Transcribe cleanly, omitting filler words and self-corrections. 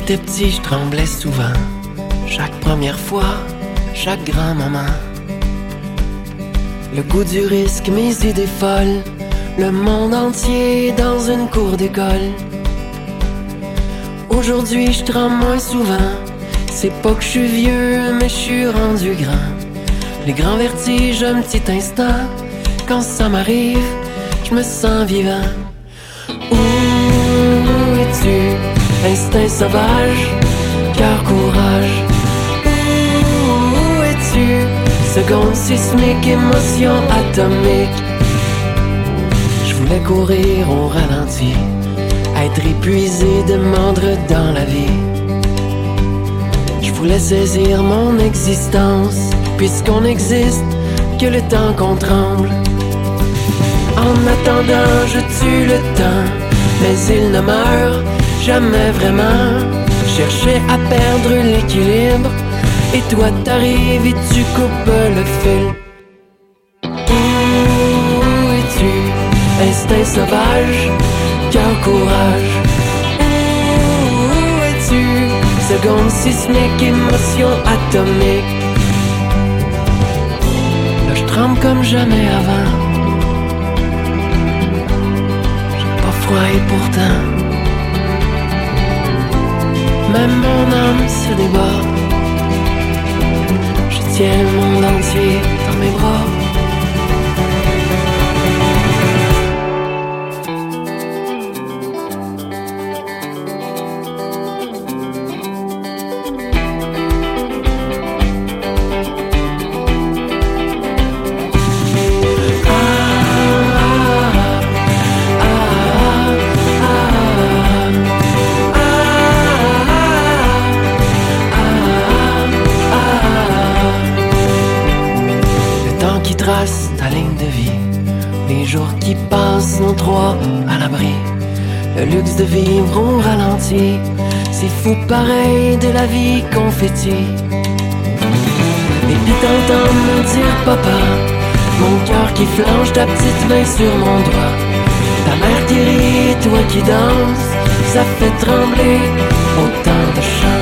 j'étais petit, je tremblais souvent. Chaque première fois, chaque grand moment. Le goût du risque, mes idées folles. Le monde entier dans une cour d'école. Aujourd'hui, je tremble moins souvent. C'est pas que je suis vieux, mais je suis rendu grand. Les grands vertiges, un petit instant. Quand ça m'arrive, je me sens vivant. Où es-tu, instinct sauvage, cœur courage? Où es-tu, seconde sismique, émotion atomique? Je voulais courir au ralenti, être épuisé de mordre dans la vie. Je voulais saisir mon existence, puisqu'on n'existe que le temps qu'on tremble. En attendant, je tue le temps, mais il ne meurt jamais vraiment. Cherchais à perdre l'équilibre, et toi t'arrives et tu coupes le fil. Où es-tu, instinct sauvage, cœur courage? Où es-tu, seconde sismique, émotion atomique? Là je tremble comme jamais avant. Et pourtant, même mon âme se débat. Je tiens le monde entier dans mes bras. Ta ligne de vie, les jours qui passent, nos trois à l'abri. Le luxe de vivre au ralenti, c'est fou pareil de la vie confetti. Et puis t'entends me dire papa, mon cœur qui flanche, ta petite main sur mon doigt. Ta mère qui rit, toi qui danses, ça fait trembler autant de chants.